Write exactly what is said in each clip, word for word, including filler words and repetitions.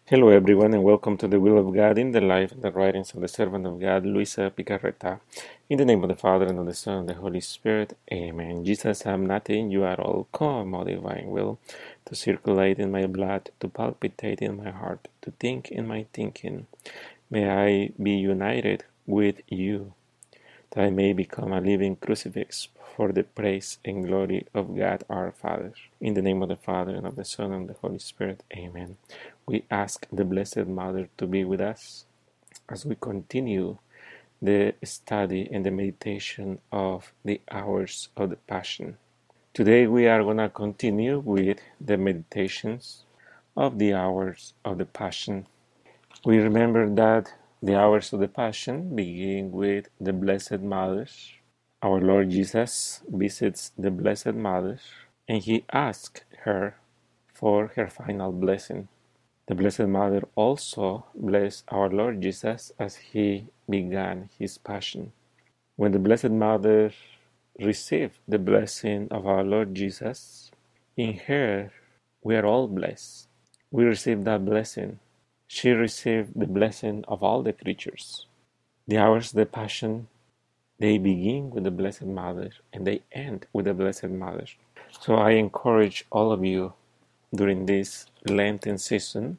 Hello, everyone, and welcome to the Will of God in the Life and the Writings of the Servant of God, Luisa Picarreta. In the name of the Father, and of the Son, and the Holy Spirit. Amen. Jesus, I am nothing. You are all. Come, O divine will, to circulate in my blood, to palpitate in my heart, to think in my thinking. May I be united with you, that I may become a living crucifix for the praise and glory of God our Father. In the name of the Father, and of the Son, and of the Holy Spirit. Amen. We ask the Blessed Mother to be with us as we continue the study and the meditation of the hours of the Passion. Today we are going to continue with the meditations of the hours of the Passion. We remember that the hours of the Passion begin with the Blessed Mother. Our Lord Jesus visits the Blessed Mother and he asks her for her final blessing. The Blessed Mother also blessed our Lord Jesus as he began his Passion. When the Blessed Mother received the blessing of our Lord Jesus, in her we are all blessed. We receive that blessing. She received the blessing of all the creatures. The hours of the Passion, they begin with the Blessed Mother and they end with the Blessed Mother. So I encourage all of you during this Lenten season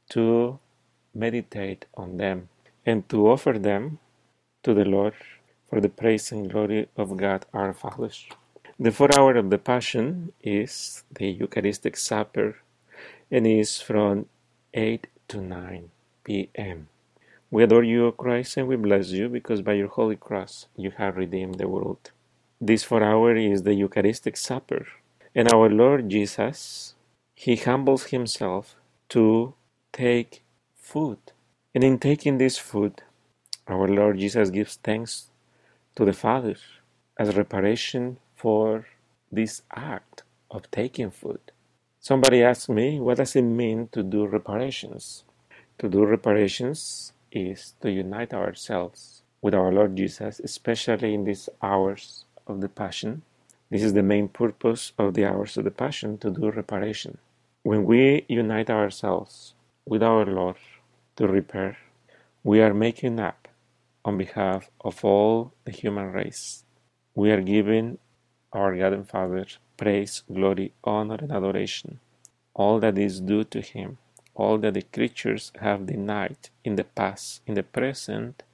to meditate on them and to offer them to the Lord for the praise and glory of God our Father. The fourth hour of the Passion is the Eucharistic Supper and is from eight to nine p m We adore you, O Christ, and we bless you because by your holy cross you have redeemed the world. This fourth hour is the Eucharistic Supper, and our Lord Jesus, he humbles himself to take food. And in taking this food, our Lord Jesus gives thanks to the Father as reparation for this act of taking food. Somebody asked me, what does it mean to do reparations? To do reparations is to unite ourselves with our Lord Jesus, especially in these hours of the Passion. This is the main purpose of the hours of the Passion, to do reparation. When we unite ourselves with our Lord to repair, we are making up on behalf of all the human race. We are giving our God and Father praise, glory, honor, and adoration, all that is due to Him, all that the creatures have denied in the past, in the present,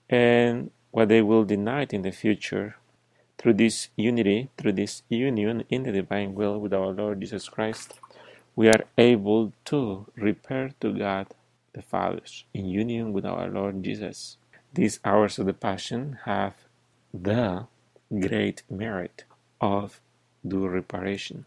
and what they will deny in the future. Through this unity, through this union in the divine will with our Lord Jesus Christ, we are able to repair to God the Father in union with our Lord Jesus. These hours of the Passion have the great merit of do reparation.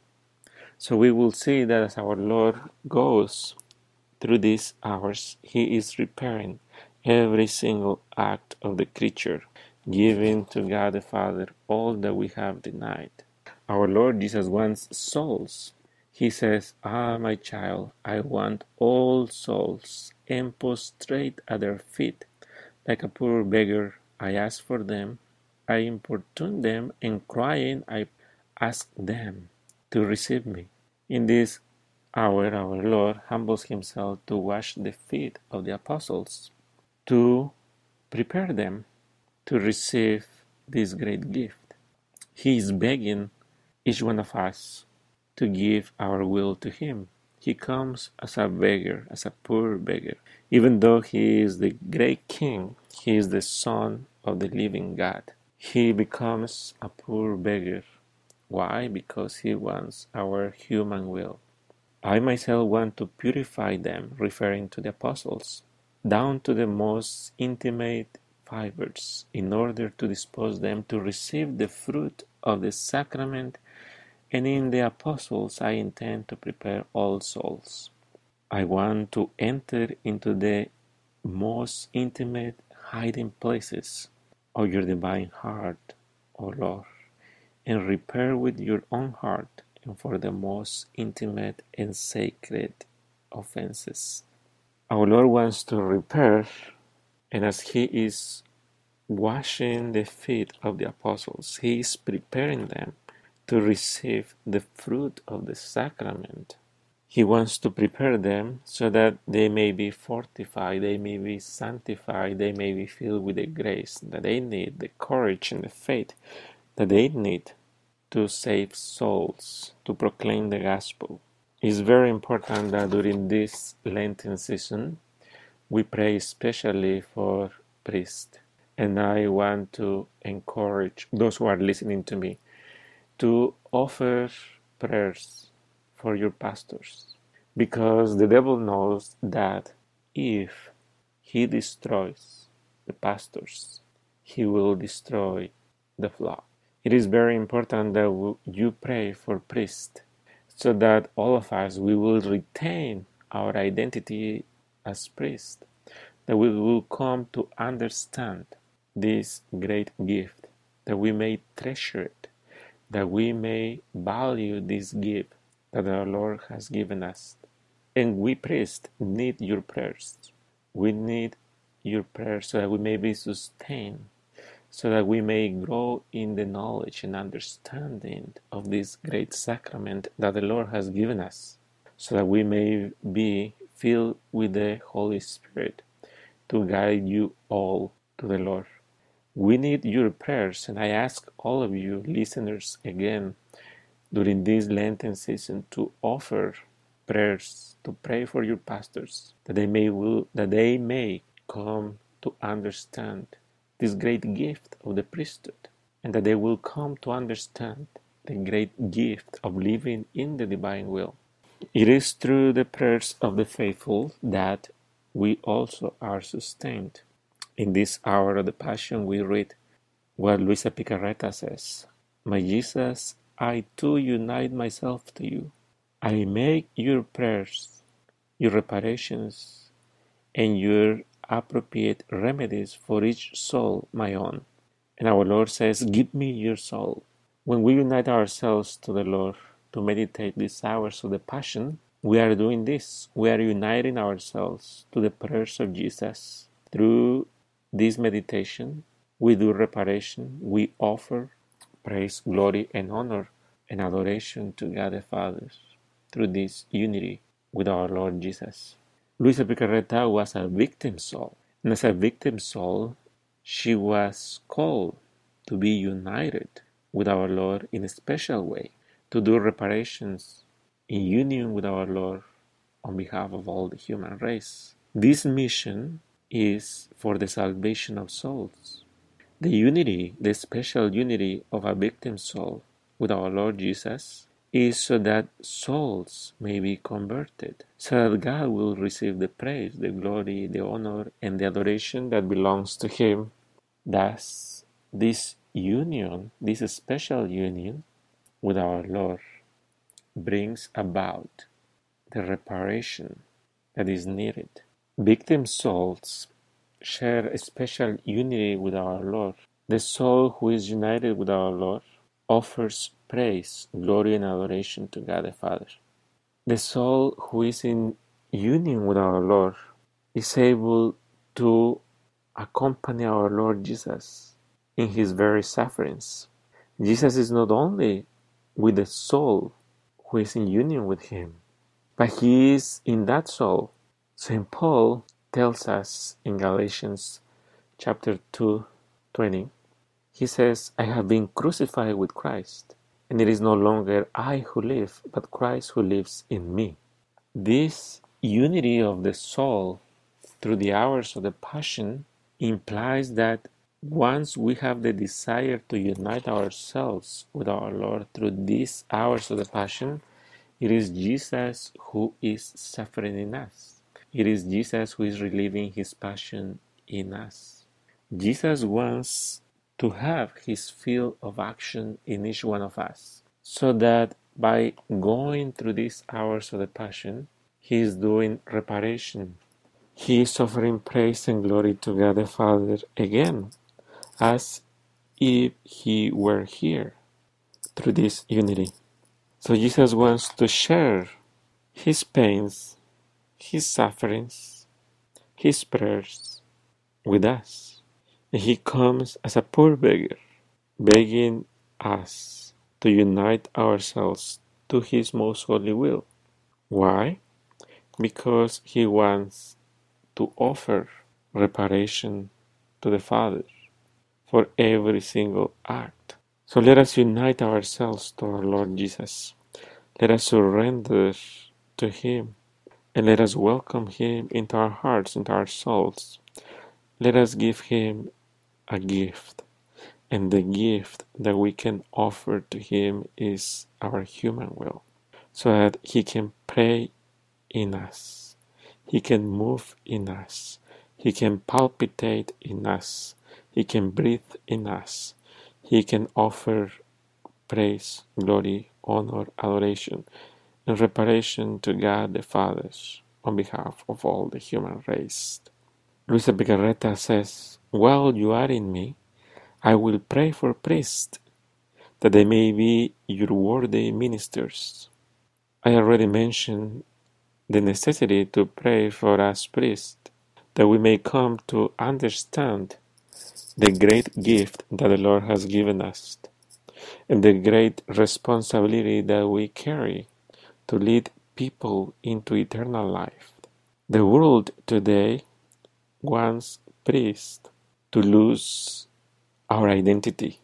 So we will see that as our Lord goes through these hours, He is repairing every single act of the creature, giving to God the Father all that we have denied. Our Lord Jesus wants souls. He says, Ah, my child, I want all souls, and prostrate at their feet. Like a poor beggar, I ask for them. I importune them, and crying, I ask them to receive me. In this hour, our Lord humbles himself to wash the feet of the apostles, to prepare them to receive this great gift. He is begging each one of us to give our will to Him. He comes as a beggar, as a poor beggar. Even though He is the great King, He is the Son of the living God. He becomes a poor beggar. Why? Because He wants our human will. I myself want to purify them, referring to the apostles, down to the most intimate fibers, in order to dispose them to receive the fruit of the sacrament. And in the apostles I intend to prepare all souls. I want to enter into the most intimate hiding places of your divine heart, O Lord, and repair with your own heart and for the most intimate and sacred offenses. Our Lord wants to repair, and as He is washing the feet of the apostles, He is preparing them to receive the fruit of the sacrament. He wants to prepare them so that they may be fortified, they may be sanctified, they may be filled with the grace that they need, the courage and the faith that they need to save souls, to proclaim the gospel. It's very important that during this Lenten season, we pray especially for priests. And I want to encourage those who are listening to me to offer prayers for your pastors. Because the devil knows that if he destroys the pastors, he will destroy the flock. It is very important that you pray for priests so that all of us, we will retain our identity as priests, that we will come to understand this great gift, that we may treasure it, that we may value this gift that our Lord has given us. And we priests need your prayers. We need your prayers so that we may be sustained, so that we may grow in the knowledge and understanding of this great sacrament that the Lord has given us, so that we may be filled with the Holy Spirit to guide you all to the Lord. We need your prayers, and I ask all of you listeners again during this Lenten season to offer prayers, to pray for your pastors, that they may will, that they may come to understand this great gift of the priesthood, and that they will come to understand the great gift of living in the divine will. It is through the prayers of the faithful that we also are sustained. In this hour of the Passion, we read what Luisa Picarreta says: "My Jesus, I too unite myself to you. I make your prayers, your reparations, and your appropriate remedies for each soul my own." And our Lord says, "Give me your soul." When we unite ourselves to the Lord to meditate these hours of the Passion, we are doing this. We are uniting ourselves to the prayers of Jesus. Through this meditation, we do reparation, we offer praise, glory, and honor and adoration to God the Father through this unity with our Lord Jesus. Luisa Picarreta was a victim soul, and as a victim soul, she was called to be united with our Lord in a special way, to do reparations in union with our Lord on behalf of all the human race. This mission is for the salvation of souls. The unity, the special unity of a victim soul with our Lord Jesus is so that souls may be converted, so that God will receive the praise, the glory, the honor, and the adoration that belongs to Him. Thus, this union, this special union with our Lord brings about the reparation that is needed. Victim souls share a special unity with our Lord. The soul who is united with our Lord offers praise, glory, and adoration to God the Father. The soul who is in union with our Lord is able to accompany our Lord Jesus in His very sufferings. Jesus is not only with the soul who is in union with Him, but He is in that soul. Saint Paul tells us in Galatians chapter two, twenty, he says, "I have been crucified with Christ, and it is no longer I who live, but Christ who lives in me." This unity of the soul through the hours of the Passion implies that once we have the desire to unite ourselves with our Lord through these hours of the Passion, it is Jesus who is suffering in us. It is Jesus who is relieving His passion in us. Jesus wants to have His field of action in each one of us, so that by going through these hours of the Passion, He is doing reparation. He is offering praise and glory to God the Father again, as if He were here through this unity. So Jesus wants to share His pains, His sufferings, His prayers with us. And He comes as a poor beggar, begging us to unite ourselves to His most holy will. Why? Because he wants to offer reparation to the Father for every single act. So let us unite ourselves to our Lord Jesus. Let us surrender to Him and let us welcome Him into our hearts, into our souls. Let us give Him a gift. And the gift that we can offer to Him is our human will, so that He can pray in us, He can move in us, He can palpitate in us, He can breathe in us, He can offer praise, glory, honor, adoration, and reparation to God the Father on behalf of all the human race. Luisa Picarreta says, while you are in me, I will pray for priests, that they may be your worthy ministers. I already mentioned the necessity to pray for us priests, that we may come to understand the great gift that the Lord has given us, and the great responsibility that we carry to lead people into eternal life. The world today wants priests to lose our identity,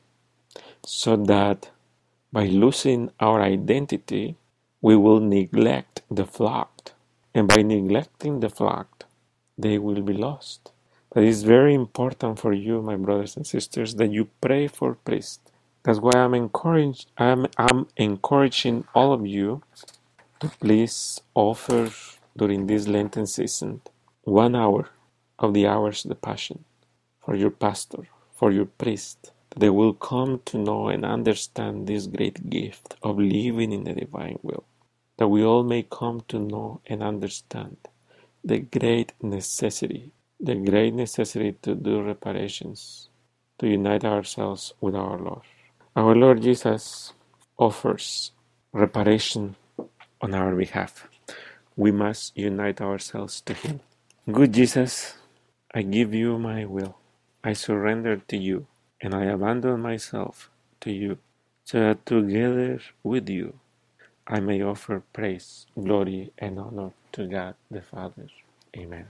so that by losing our identity, we will neglect the flock. And by neglecting the flock, they will be lost. That is very important for you, my brothers and sisters, that you pray for priests. That's why I'm encouraging, I'm, I'm encouraging all of you to please offer during this Lenten season one hour of the hours of the Passion for your pastor, for your priest, that they will come to know and understand this great gift of living in the divine will, that we all may come to know and understand the great necessity, the great necessity to do reparations, to unite ourselves with our Lord. Our Lord Jesus offers reparation on our behalf. We must unite ourselves to Him. Good Jesus, I give you my will. I surrender to you, and I abandon myself to you, so that together with you I may offer praise, glory, and honor to God the Father. Amen.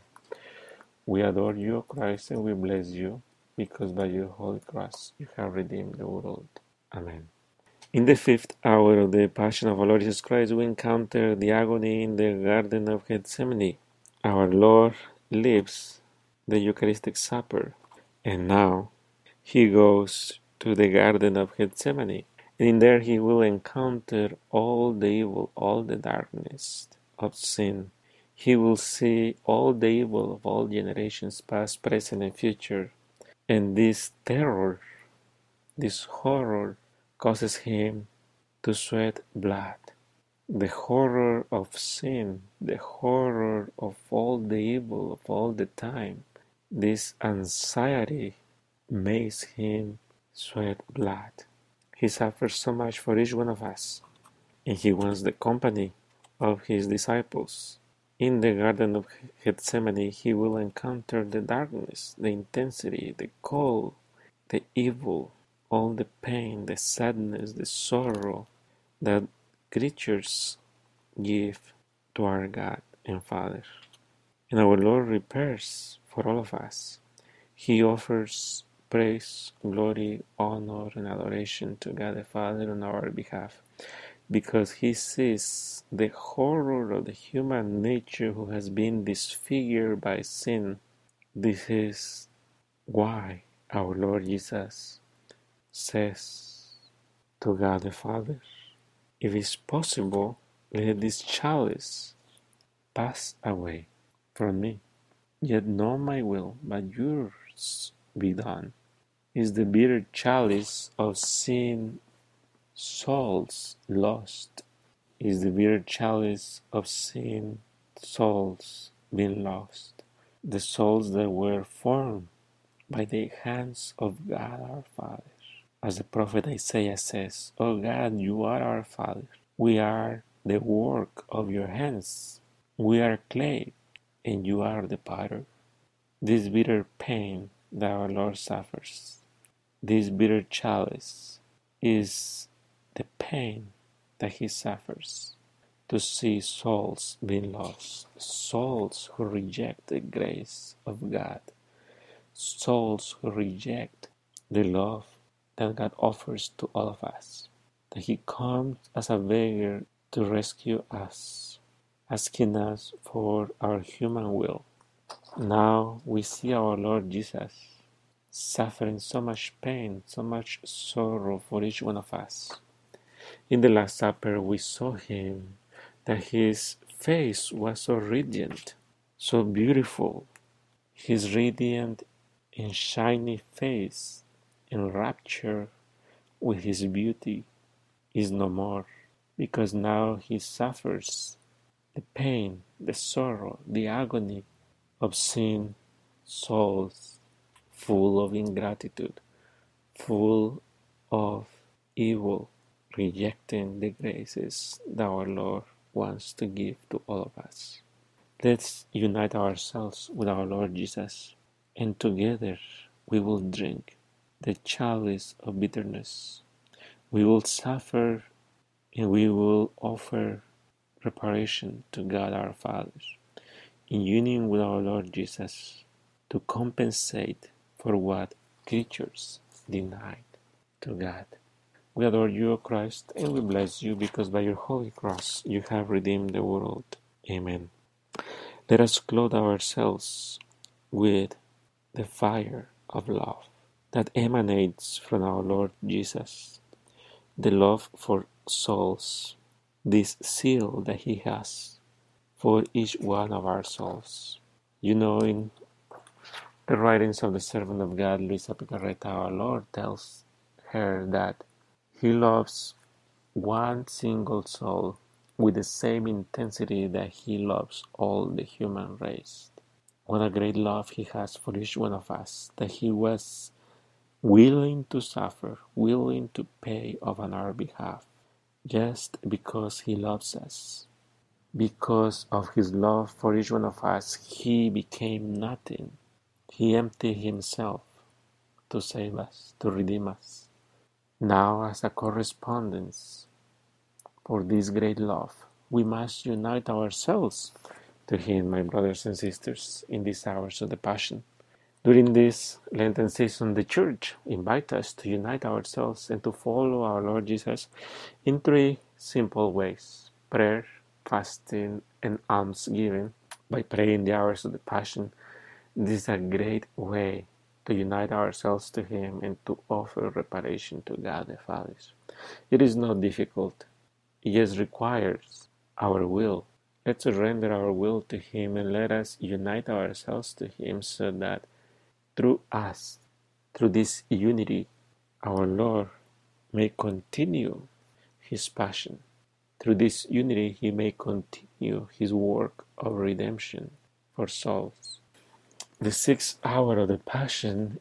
We adore you, Christ, and we bless you, because by your holy cross you have redeemed the world. Amen. In the fifth hour of the Passion of our Lord Jesus Christ, we encounter the agony in the Garden of Gethsemane. Our Lord lives the Eucharistic Supper, and now He goes to the Garden of Gethsemane, and in there He will encounter all the evil, all the darkness of sin. He will see all the evil of all generations, past, present, and future, and this terror, this horror, causes Him to sweat blood. The horror of sin, the horror of all the evil of all the time, this anxiety makes Him sweat blood. He suffers so much for each one of us, and He wants the company of His disciples. In the Garden of Gethsemane, He will encounter the darkness, the intensity, the cold, the evil, all the pain, the sadness, the sorrow that creatures give to our God and Father. And our Lord repairs for all of us. He offers praise, glory, honor, and adoration to God the Father on our behalf, because He sees the horror of the human nature who has been disfigured by sin. This is why our Lord Jesus says to God the Father, if it's possible, let this chalice pass away from me. Yet not my will, but yours be done. Is the bitter chalice of sin souls lost? Is the bitter chalice of sin souls been lost? The souls that were formed by the hands of God our Father. As the prophet Isaiah says, O God, you are our Father. We are the work of your hands. We are clay, and you are the potter. This bitter pain that our Lord suffers, this bitter chalice, is the pain that He suffers to see souls being lost, souls who reject the grace of God, souls who reject the love that God offers to all of us, that He comes as a beggar to rescue us, asking us for our human will. Now we see our Lord Jesus suffering so much pain, so much sorrow for each one of us. In the Last Supper, we saw Him, that His face was so radiant, so beautiful. His radiant and shiny face, enraptured with His beauty, is no more, because now He suffers the pain, the sorrow, the agony of seeing souls full of ingratitude, full of evil, rejecting the graces that our Lord wants to give to all of us. Let's unite ourselves with our Lord Jesus, and together we will drink the chalice of bitterness. We will suffer and we will offer reparation to God our Father, in union with our Lord Jesus, to compensate for what creatures denied to God. We adore you, O Christ, and we bless you, because by your holy cross you have redeemed the world. Amen. Let us clothe ourselves with the fire of love that emanates from our Lord Jesus, the love for souls, this zeal that He has for each one of our souls. You know, in the writings of the servant of God, Luisa Picarreta, our Lord tells her that He loves one single soul with the same intensity that He loves all the human race. What a great love He has for each one of us, that He was willing to suffer, willing to pay on our behalf, just because He loves us. Because of His love for each one of us, He became nothing. He emptied Himself to save us, to redeem us. Now, as a correspondence for this great love, we must unite ourselves to Him, my brothers and sisters, in these hours of the Passion. During this Lenten season, the Church invites us to unite ourselves and to follow our Lord Jesus in three simple ways: prayer, fasting, and almsgiving. By praying the hours of the Passion, this is a great way to unite ourselves to Him and to offer reparation to God the Father. It is not difficult. It just requires our will. Let's surrender our will to Him and let us unite ourselves to Him, so that through us, through this unity, our Lord may continue His passion. Through this unity, He may continue His work of redemption for souls. The sixth hour of the Passion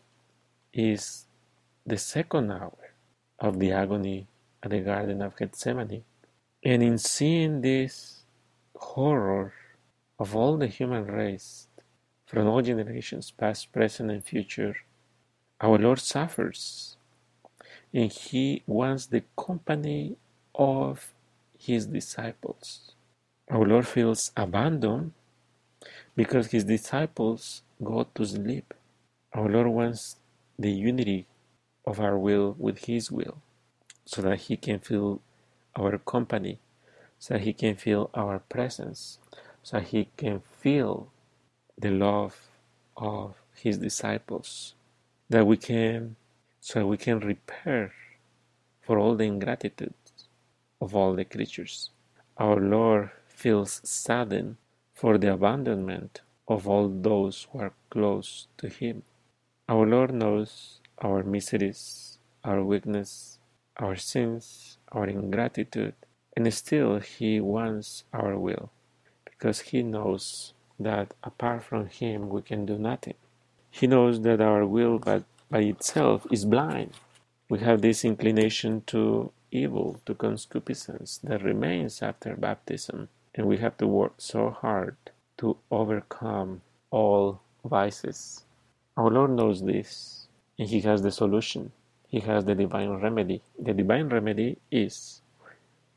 is the second hour of the agony at the Garden of Gethsemane. And in seeing this horror of all the human race, from all generations, past, present, and future, our Lord suffers, and He wants the company of His disciples. Our Lord feels abandoned because His disciples go to sleep. Our Lord wants the unity of our will with His will, so that He can feel our company, so that He can feel our presence, so that He can feel the love of His disciples, that we can, so we can repair for all the ingratitude of all the creatures. Our Lord feels saddened for the abandonment of all those who are close to Him. Our Lord knows our miseries, our weakness, our sins, our ingratitude, and still He wants our will, because He knows that apart from Him we can do nothing. He knows that our will by, by itself is blind. We have this inclination to evil, to concupiscence that remains after baptism, and we have to work so hard to overcome all vices. Our Lord knows this, and He has the solution. He has the divine remedy. The divine remedy is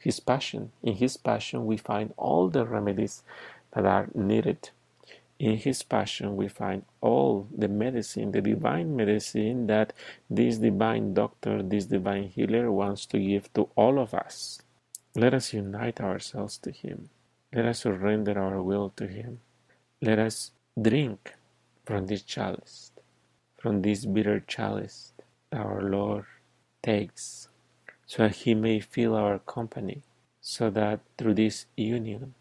His passion. In His passion we find all the remedies that are needed. In His passion we find all the medicine, the divine medicine that this divine doctor, this divine healer wants to give to all of us. Let us unite ourselves to Him. Let us surrender our will to Him. Let us drink from this chalice, from this bitter chalice our Lord takes, so that He may fill our company, so that through this union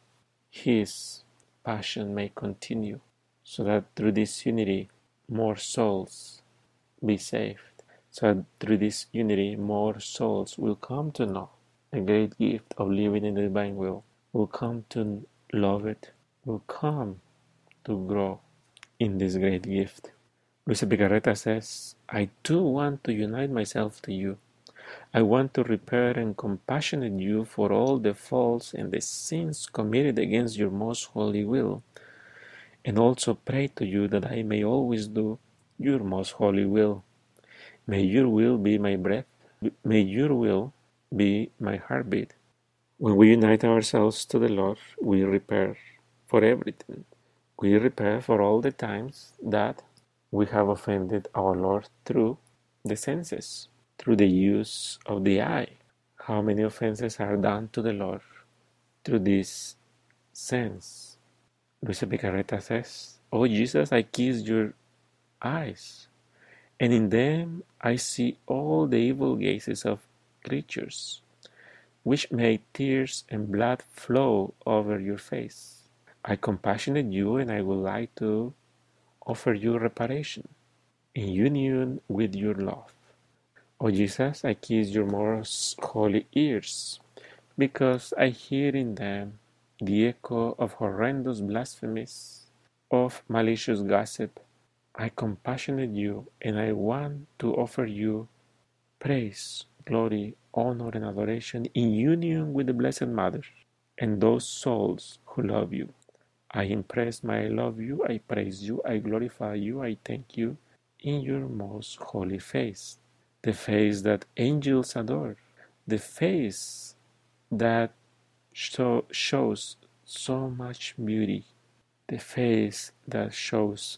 His passion may continue, so that through this unity more souls be saved, so that through this unity more souls will come to know the great gift of living in the divine will, will come to love it, will come to grow in this great gift. Luisa Picarreta says, I too want to unite myself to you. I want to repair and compassionate you for all the faults and the sins committed against your most holy will, and also pray to you that I may always do your most holy will. May your will be my breath. May your will be my heartbeat. When we unite ourselves to the Lord, we repair for everything. We repair for all the times that we have offended our Lord through the senses, through the use of the eye. How many offenses are done to the Lord through this sense? Luisa Picarreta says, Oh Jesus, I kiss your eyes, and in them I see all the evil gazes of creatures, which made tears and blood flow over your face. I compassionate you, and I would like to offer you reparation in union with your love. O Jesus, I kiss your most holy ears, because I hear in them the echo of horrendous blasphemies, of malicious gossip. I compassionate you, and I want to offer you praise, glory, honor, and adoration in union with the Blessed Mother and those souls who love you. I impress my I love you, I praise you, I glorify you, I thank you in your most holy face, the face that angels adore, the face that so, shows so much beauty, the face that shows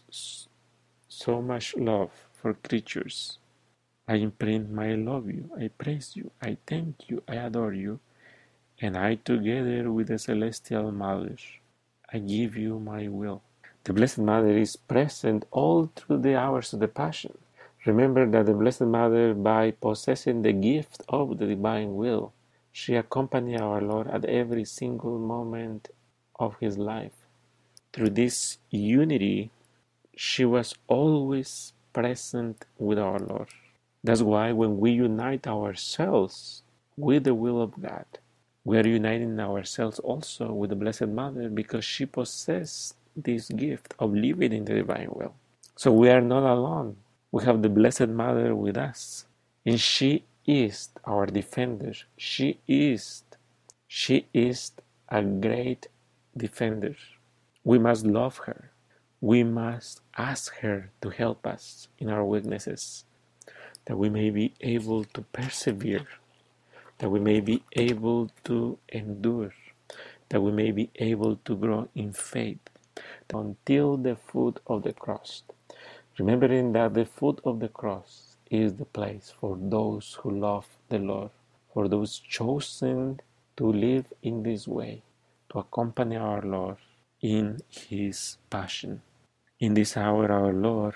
so much love for creatures. I imprint my I love you, I praise you, I thank you, I adore you, and I together with the Celestial Mother, I give you my will. The Blessed Mother is present all through the hours of the Passion. Remember that the Blessed Mother, by possessing the gift of the divine will, she accompanied our Lord at every single moment of His life. Through this unity, she was always present with our Lord. That's why when we unite ourselves with the will of God, we are uniting ourselves also with the Blessed Mother, because she possessed this gift of living in the divine will. So we are not alone. We have the Blessed Mother with us, and she is our defender. She is, she is a great defender. We must love her. We must ask her to help us in our weaknesses, that we may be able to persevere, that we may be able to endure, that we may be able to grow in faith until the foot of the cross. Remembering that the foot of the cross is the place for those who love the Lord, for those chosen to live in this way, to accompany our Lord in His passion. In this hour, our Lord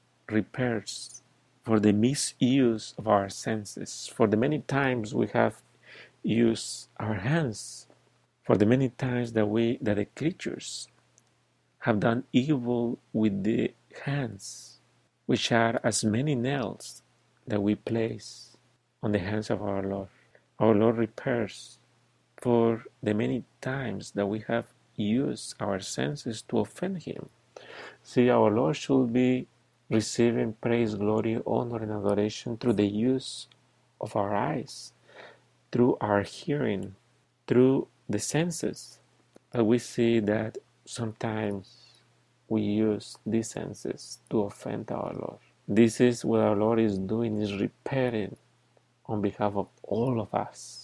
repairs for the misuse of our senses, for the many times we have used our hands, for the many times that we that the creatures have done evil with the hands, which are as many nails that we place on the hands of our Lord. Our Lord repairs for the many times that we have used our senses to offend Him. See, our Lord should be receiving praise, glory, honor, and adoration through the use of our eyes, through our hearing, through the senses. But we see that sometimes we use these senses to offend our Lord. This is what our Lord is doing, is repairing on behalf of all of us.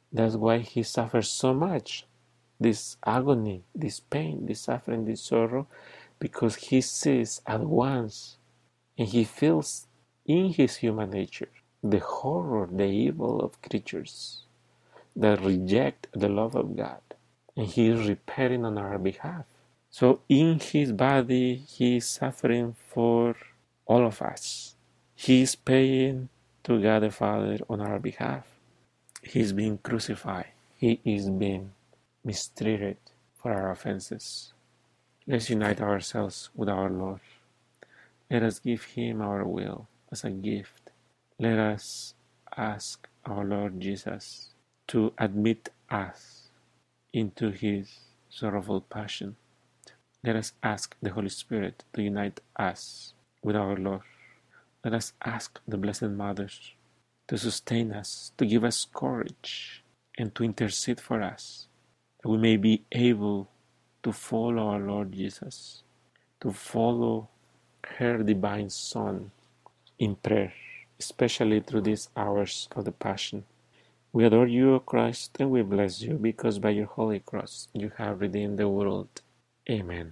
That's why he suffers so much, this agony, this pain, this suffering, this sorrow, because he sees at once and he feels in his human nature the horror, the evil of creatures that reject the love of God. And he is repairing on our behalf. So in his body, he is suffering for all of us. He is paying to God the Father on our behalf. He is being crucified. He is being mistreated for our offenses. Let's unite ourselves with our Lord. Let us give him our will as a gift. Let us ask our Lord Jesus to admit us into his sorrowful passion. Let us ask the Holy Spirit to unite us with our Lord. Let us ask the Blessed Mother to sustain us, to give us courage, and to intercede for us, that we may be able to follow our Lord Jesus, to follow her divine Son in prayer, especially through these hours of the Passion. We adore you, O Christ, and we bless you, because by your holy cross you have redeemed the world. Amen.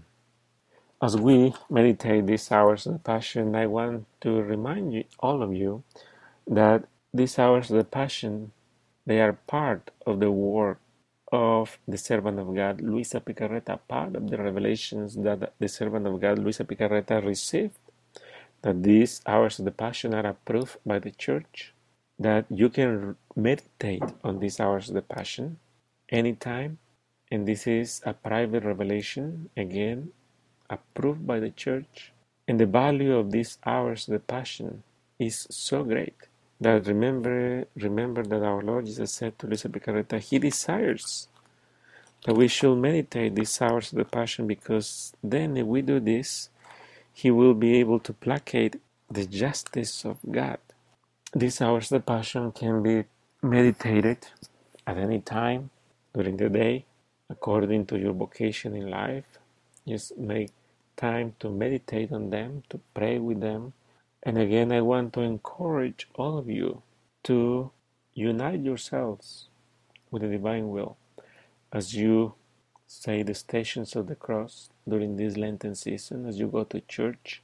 As we meditate these hours of the Passion, I want to remind you, all of you, that these hours of the Passion, they are part of the work of the servant of God, Luisa Picarreta, part of the revelations that the servant of God, Luisa Picarreta, received, that these hours of the Passion are approved by the Church, that you can meditate on these hours of the Passion anytime, and this is a private revelation, again, approved by the Church, and the value of these hours of the Passion is so great that remember remember that our Lord Jesus said to Luisa Picarreta, he desires that we should meditate these hours of the Passion, because then if we do this, he will be able to placate the justice of God. These hours of the Passion can be meditated at any time during the day, according to your vocation in life. Just make time to meditate on them, to pray with them. And again, I want to encourage all of you to unite yourselves with the divine will as you say the Stations of the Cross during this Lenten season, as you go to church,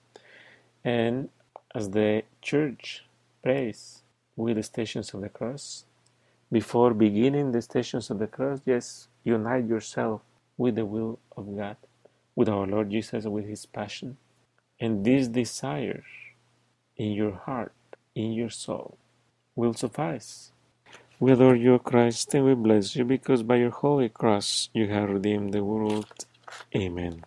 and as the church prays with the Stations of the Cross. Before beginning the Stations of the Cross, just unite yourself with the will of God, with our Lord Jesus, with his passion. And this desire in your heart, in your soul, will suffice. We adore you, Christ, and we bless you, because by your holy cross you have redeemed the world. Amen.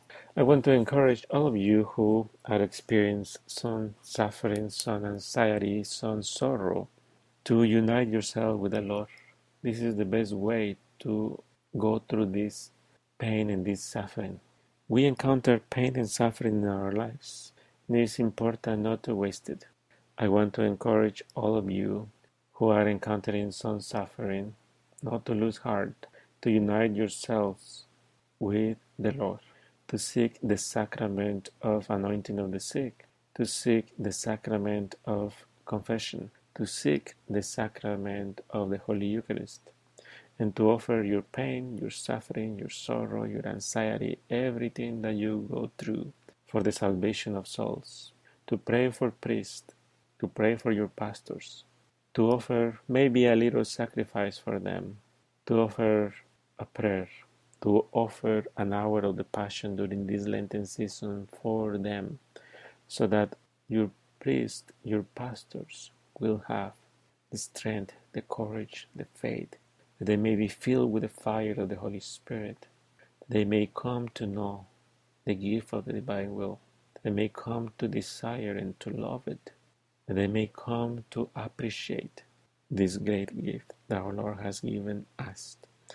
I want to encourage all of you who are experiencing some suffering, some anxiety, some sorrow, to unite yourself with the Lord. This is the best way to go through this pain and this suffering. We encounter pain and suffering in our lives, and it is important not to waste it. I want to encourage all of you who are encountering some suffering not to lose heart, to unite yourselves with the Lord, to seek the sacrament of anointing of the sick, to seek the sacrament of confession, to seek the sacrament of the Holy Eucharist, and to offer your pain, your suffering, your sorrow, your anxiety, everything that you go through for the salvation of souls, to pray for priests, to pray for your pastors, to offer maybe a little sacrifice for them, to offer a prayer, to offer an hour of the Passion during this Lenten season for them, so that your priests, your pastors, will have the strength, the courage, the faith, that they may be filled with the fire of the Holy Spirit, that they may come to know the gift of the divine will, that they may come to desire and to love it, that they may come to appreciate this great gift that our Lord has given us.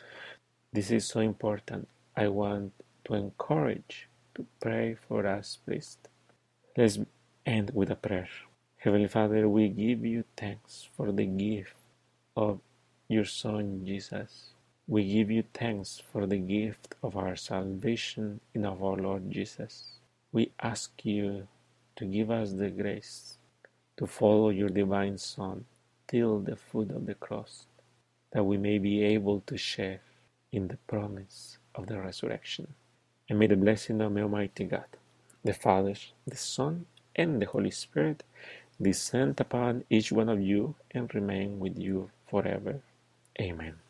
This is so important. I want to encourage to pray for us, please. Let's end with a prayer. Heavenly Father, we give you thanks for the gift of your Son, Jesus. We give you thanks for the gift of our salvation in our Lord Jesus. We ask you to give us the grace to follow your divine Son till the foot of the cross, that we may be able to share in the promise of the resurrection. And may the blessing of Almighty God, the Father, the Son, and the Holy Spirit descend upon each one of you and remain with you forever. Amen.